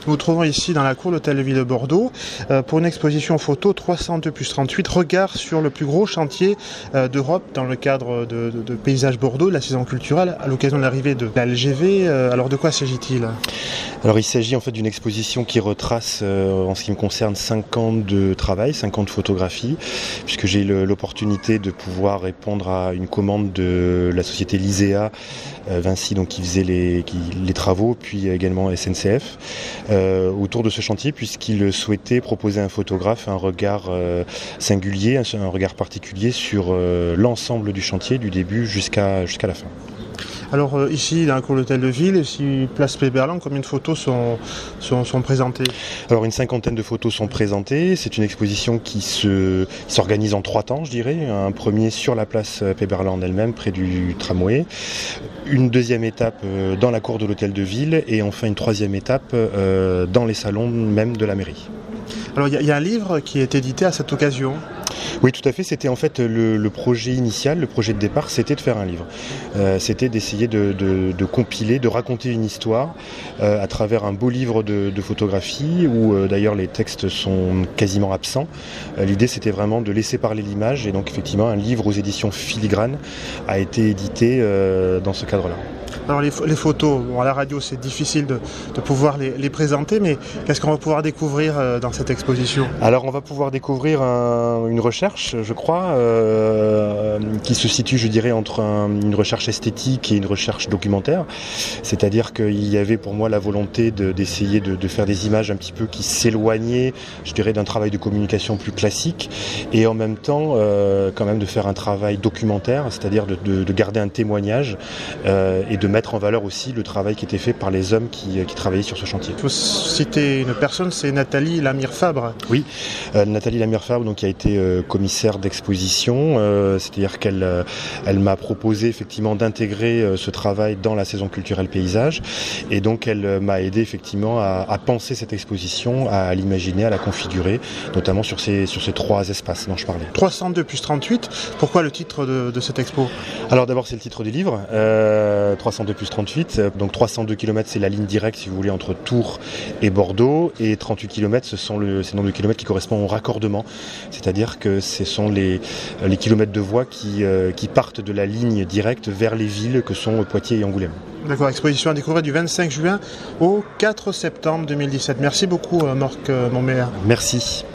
Nous nous trouvons ici dans la cour de l'Hôtel de Ville de Bordeaux pour une exposition photo 302+38, regard sur le plus gros chantier d'Europe dans le cadre de Paysage Bordeaux, de la saison culturelle, à l'occasion de l'arrivée de la LGV. Alors de quoi s'agit-il ? Alors il s'agit en fait d'une exposition qui retrace en ce qui me concerne 5 ans de travail, 5 ans de photographie, puisque j'ai eu l'opportunité de pouvoir répondre à une commande de la société Lisea, Vinci, donc qui faisait les travaux, puis également SNCF, autour de ce chantier, puisqu'il souhaitait proposer à un photographe un regard singulier, un regard particulier sur l'ensemble du chantier, du début jusqu'à la fin. Alors ici, dans la cour de l'Hôtel de Ville, ici, place Péberlan, combien de photos sont présentées ? Alors une 50aine de photos sont présentées. C'est une exposition qui s'organise en 3 temps, je dirais. Un premier sur la place Péberlan elle-même, près du tramway. Une deuxième étape dans la cour de l'Hôtel de Ville. Et enfin une troisième étape dans les salons même de la mairie. Alors il y a un livre qui est édité à cette occasion. Oui, tout à fait. C'était en fait le projet initial, le projet de départ, c'était de faire un livre. C'était d'essayer de compiler, de raconter une histoire à travers un beau livre de photographie où d'ailleurs les textes sont quasiment absents. L'idée, c'était vraiment de laisser parler l'image et donc effectivement un livre aux éditions Filigrane a été édité dans ce cadre-là. Alors les photos, à la radio c'est difficile de pouvoir les présenter, mais qu'est-ce qu'on va pouvoir découvrir dans cette exposition ? Alors on va pouvoir découvrir une recherche, je crois, qui se situe, je dirais, entre une recherche esthétique et une recherche documentaire. C'est-à-dire qu'il y avait pour moi la volonté d'essayer de faire des images un petit peu qui s'éloignaient, je dirais, d'un travail de communication plus classique, et en même temps quand même de faire un travail documentaire, c'est-à-dire de garder un témoignage et de mettre en valeur aussi le travail qui était fait par les hommes qui travaillaient sur ce chantier. Il faut citer une personne, c'est Nathalie Lamire-Fabre. Oui, Nathalie Lamire-Fabre donc, qui a été commissaire d'exposition, c'est-à-dire qu'elle m'a proposé effectivement d'intégrer ce travail dans la saison culturelle paysage, et donc elle m'a aidé effectivement à penser cette exposition, à l'imaginer, à la configurer, notamment sur ces 3 espaces dont je parlais. 302+38, pourquoi le titre de cette expo ? Alors d'abord c'est le titre du livre, 302+38, donc 302 km c'est la ligne directe si vous voulez entre Tours et Bordeaux, et 38 km c'est le nombre de kilomètres qui correspond au raccordement, c'est-à-dire que ce sont les kilomètres de voies qui partent de la ligne directe vers les villes que sont Poitiers et Angoulême. D'accord, exposition à découvrir du 25 juin au 4 septembre 2017. Merci beaucoup Marc Montméa. Merci.